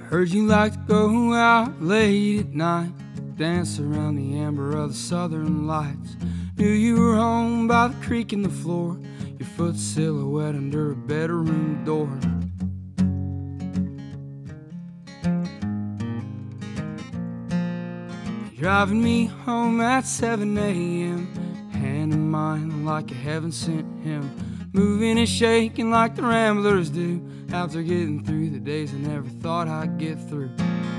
Heard you like to go out late at night, dance around the amber of the southern lights. Knew you were home by the creek in the floor, your foot silhouette under a bedroom door. Driving me home at 7 a.m., hand in mine like a heaven sent hymn, moving and shaking like the ramblers do, after getting through the days I never thought I'd get through.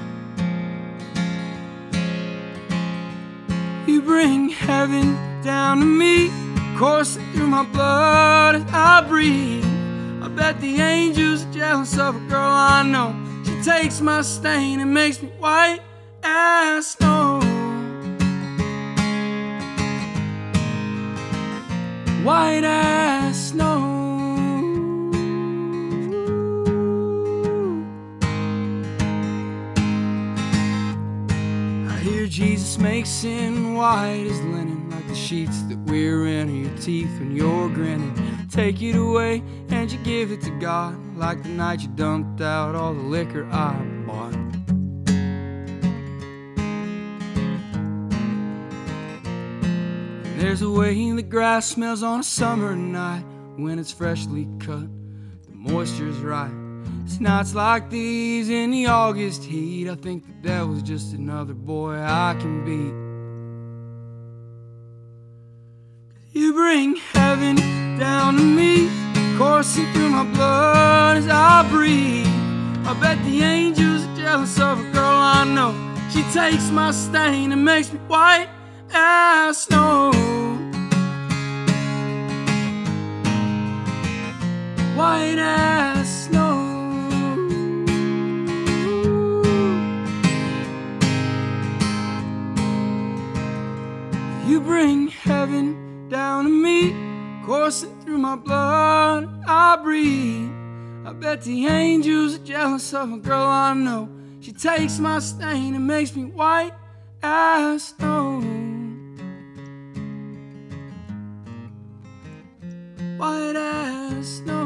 You bring heaven down to me, coursing through my blood as I breathe. I bet the angels are jealous of a girl I know. She takes my stain and makes me white as snow. White as snow. I hear Jesus makes sin white as linen, like the sheets that we're in, or your teeth when you're grinning. Take it away and you give it to God, like the night you dumped out all the liquor I bought. There's a way the grass smells on a summer night when it's freshly cut, the moisture's right. It's nights like these in the August heat, I think the devil's just another boy I can beat. You bring heaven down to me, coursing through my blood as I breathe. I bet the angels are jealous of a girl I know. She takes my stain and makes me white as snow. White as snow. You bring heaven down to me, coursing through my blood I breathe. I bet the angels are jealous of a girl I know. She takes my stain and makes me white as snow. White as snow.